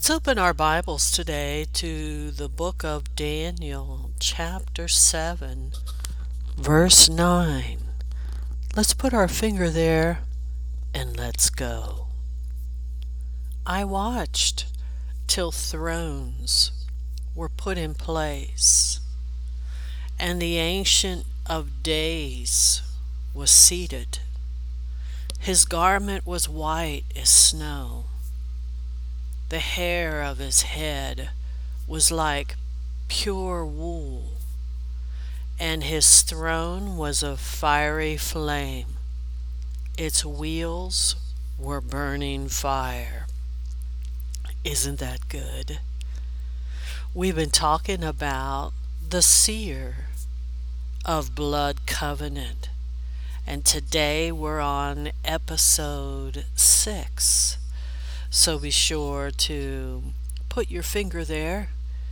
Let's open our Bibles today to the book of Daniel, chapter 7, verse 9. Let's put our finger there and let's go. I watched till thrones were put in place, and the Ancient of Days was seated. His garment was white as snow. The hair of his head was like pure wool, and his throne was of fiery flame. Its wheels were burning fire. Isn't that good? We've been talking about the seer of blood covenant, and today we're on episode 6. So be sure to put your finger there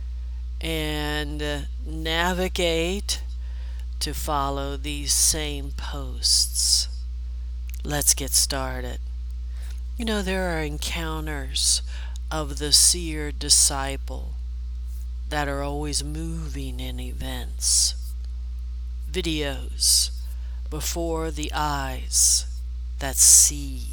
and navigate to follow these same posts. Let's get started. There are encounters of the seer disciple that are always moving in events, videos before the eyes that see.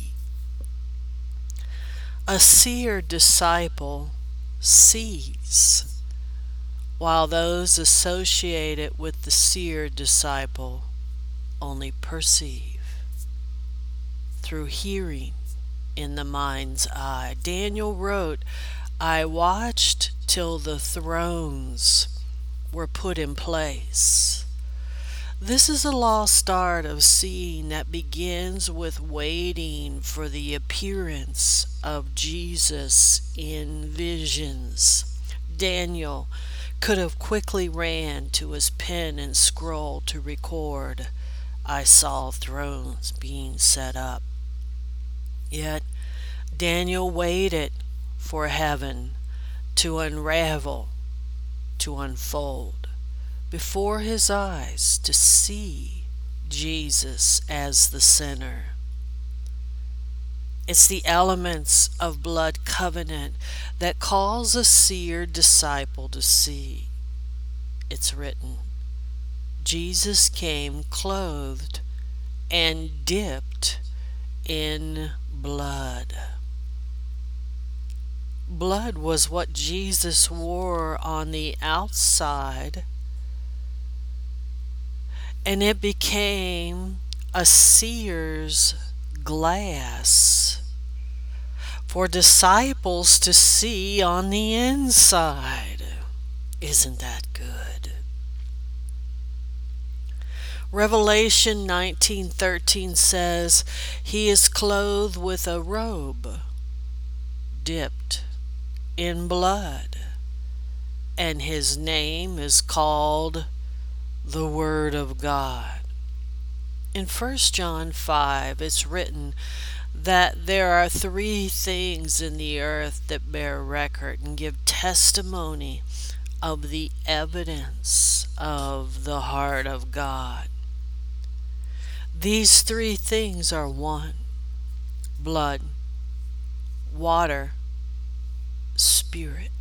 A seer disciple sees, while those associated with the seer disciple only perceive through hearing in the mind's eye. Daniel wrote, I watched till the thrones were put in place. This is a lost art of seeing that begins with waiting for the appearance of Jesus in visions. Daniel could have quickly ran to his pen and scroll to record, I saw thrones being set up. Yet Daniel waited for heaven to unravel, to unfold before his eyes, to see Jesus as the center. It's the elements of blood covenant that calls a seer disciple to see. It's written, Jesus came clothed and dipped in blood. Blood was what Jesus wore on the outside, and it became a seer's glass for disciples to see on the inside. Isn't that good? Revelation 19:13 says, He is clothed with a robe dipped in blood, and his name is called the Word of God. In 1 John 5, it's written that there are 3 things in the earth that bear record and give testimony of the evidence of the heart of God. These 3 things are 1, blood, water, spirit.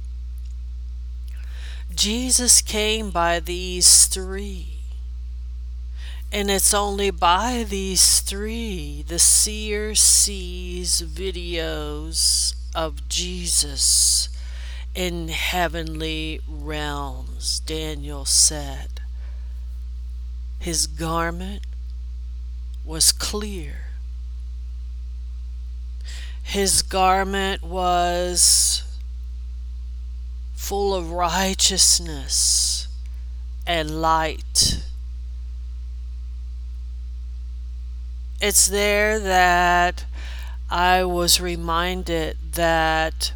Jesus came by these 3. And it's only by these 3 the seer sees videos of Jesus in heavenly realms. Daniel said, his garment was clear. His garment was full of righteousness and light. It's there that I was reminded that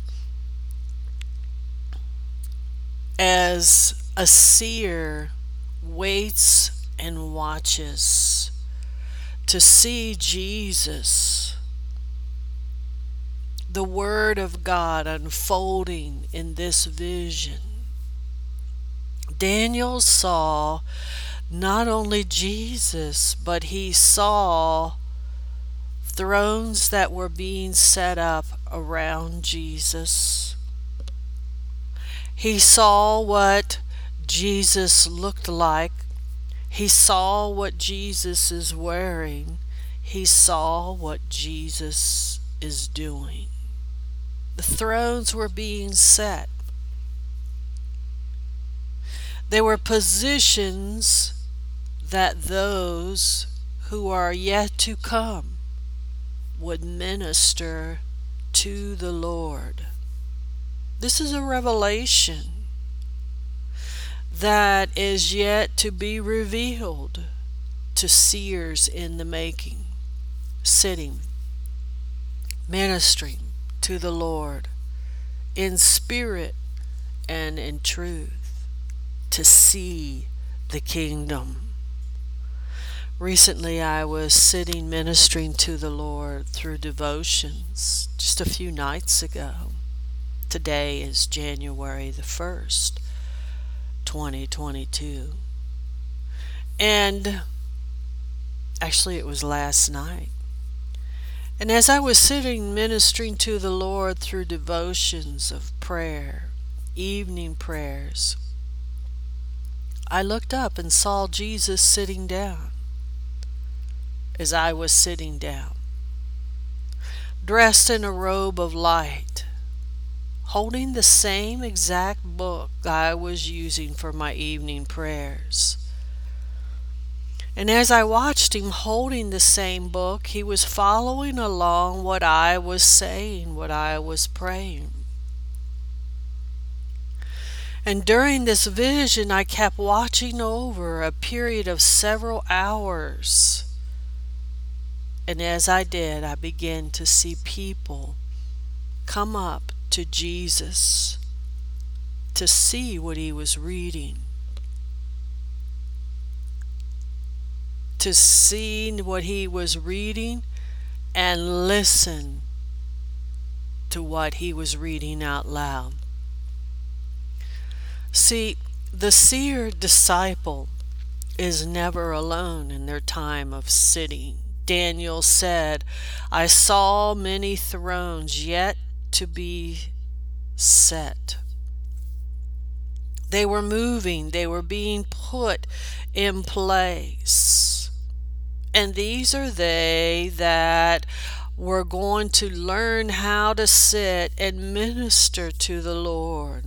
as a seer waits and watches to see Jesus, the Word of God unfolding in this vision, Daniel saw not only Jesus, but he saw thrones that were being set up around Jesus. He saw what Jesus looked like. He saw what Jesus is wearing. He saw what Jesus is doing. The thrones were being set. They were positions that those who are yet to come would minister to the Lord. This is a revelation that is yet to be revealed to seers in the making, sitting, ministering to the Lord in spirit and in truth, to see the kingdom. Recently, I was sitting ministering to the Lord through devotions just a few nights ago. Today is January the 1st, 2022. And actually, it was last night. And as I was sitting ministering to the Lord through devotions of prayer, evening prayers, I looked up and saw Jesus sitting down as I was sitting down, dressed in a robe of light, holding the same exact book I was using for my evening prayers. And as I watched him holding the same book, he was following along what I was saying, what I was praying. And during this vision, I kept watching over a period of several hours. And as I did, I began to see people come up to Jesus to see what he was reading, to see what he was reading and listen to what he was reading out loud. See, the seer disciple is never alone in their time of sitting. Daniel said, I saw many thrones yet to be set. They were moving, they were being put in place. And these are they that were going to learn how to sit and minister to the Lord.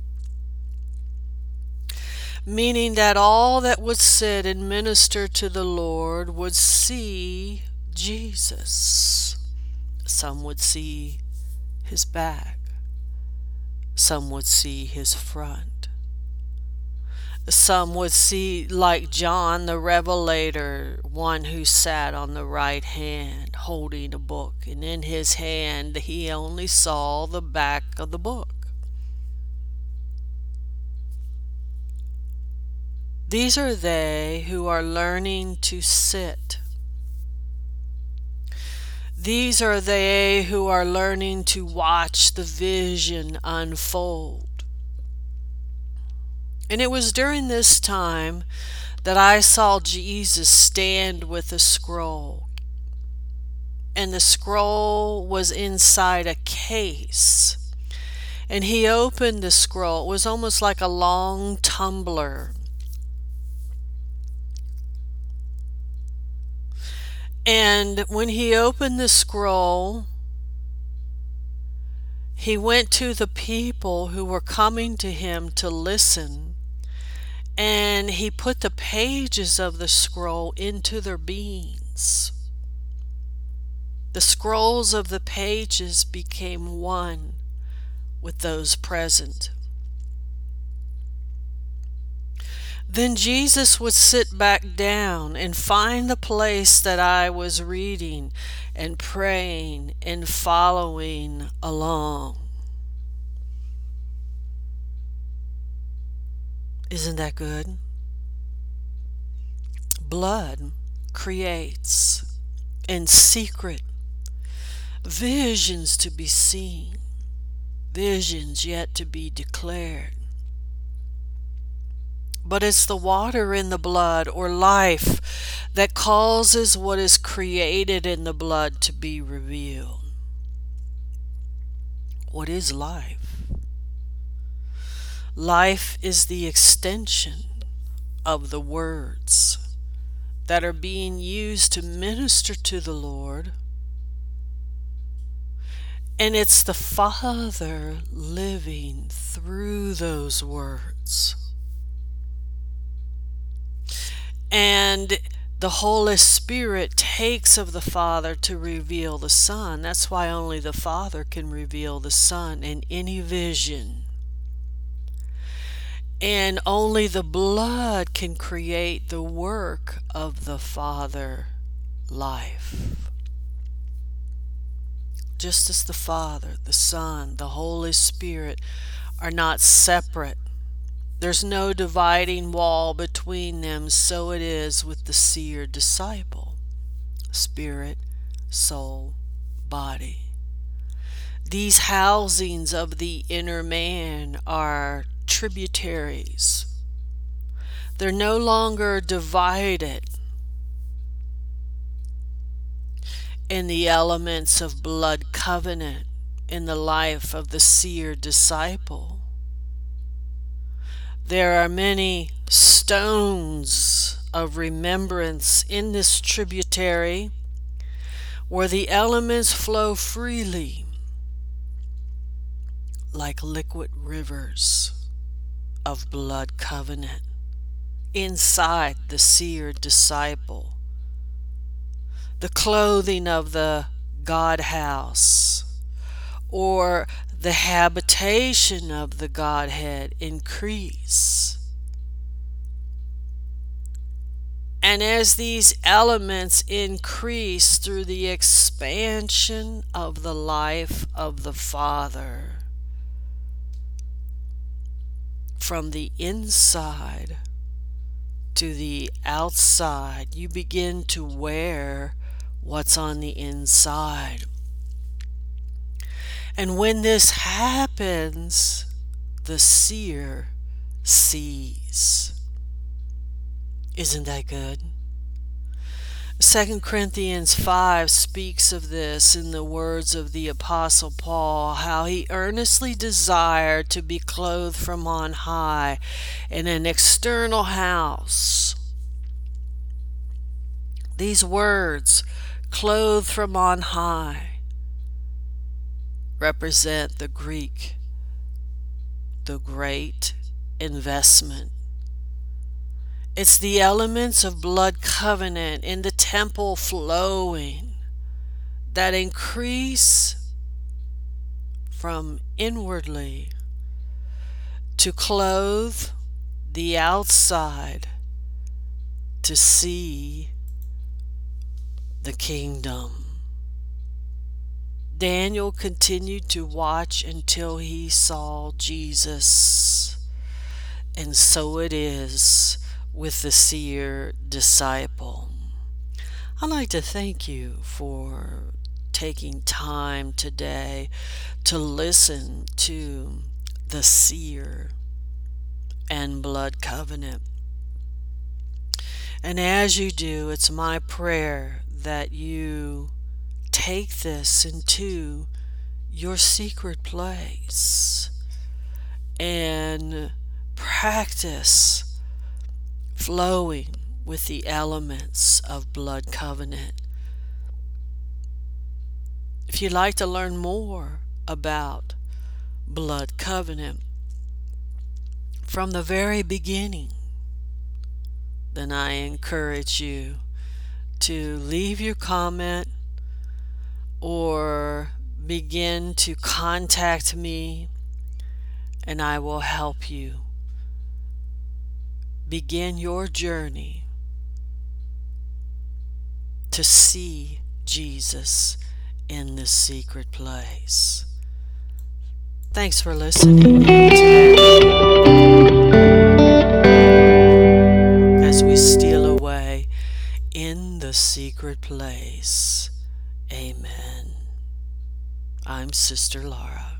Meaning that all that would sit and minister to the Lord would see Jesus. Some would see his back. Some would see his front. Some would see, like John the Revelator, one who sat on the right hand holding a book, and in his hand he only saw the back of the book. These are they who are learning to sit. These are they who are learning to watch the vision unfold. And it was during this time that I saw Jesus stand with a scroll. And the scroll was inside a case. And he opened the scroll. It was almost like a long tumbler. And when he opened the scroll, he went to the people who were coming to him to listen, and he put the pages of the scroll into their beings. The scrolls of the pages became one with those present. Then Jesus would sit back down and find the place that I was reading and praying and following along. Isn't that good? Blood creates in secret visions to be seen, visions yet to be declared. But it's the water in the blood, or life, that causes what is created in the blood to be revealed. What is life? Life is the extension of the words that are being used to minister to the Lord, and it's the Father living through those words. And the Holy Spirit takes of the Father to reveal the Son. That's why only the Father can reveal the Son in any vision. And only the blood can create the work of the Father life. Just as the Father, the Son, the Holy Spirit are not separate. There's no dividing wall between them, so it is with the seer disciple. Spirit, soul, body. These housings of the inner man are tributaries. They're no longer divided in the elements of blood covenant in the life of the seer disciple. There are many stones of remembrance in this tributary where the elements flow freely like liquid rivers of blood covenant inside the seer disciple. The clothing of the God house or the habitation of the Godhead increase. And as these elements increase through the expansion of the life of the Father, from the inside to the outside, you begin to wear what's on the inside. And when this happens, the seer sees. Isn't that good? 2 Corinthians 5 speaks of this in the words of the Apostle Paul, how he earnestly desired to be clothed from on high in an external house. These words, clothed from on high, represent the Greek, the great investment. It's the elements of blood covenant in the temple flowing that increase from inwardly to clothe the outside to see the kingdom. Daniel continued to watch until he saw Jesus, and so it is with the seer disciple. I'd like to thank you for taking time today to listen to the seer and blood covenant. And as you do, it's my prayer that you take this into your secret place and practice flowing with the elements of blood covenant. If you'd like to learn more about blood covenant from the very beginning, then I encourage you to leave your comment or begin to contact me, and I will help you begin your journey to see Jesus in the secret place. Thanks for listening today as we steal away in the secret place. Amen. I'm Sister Laura.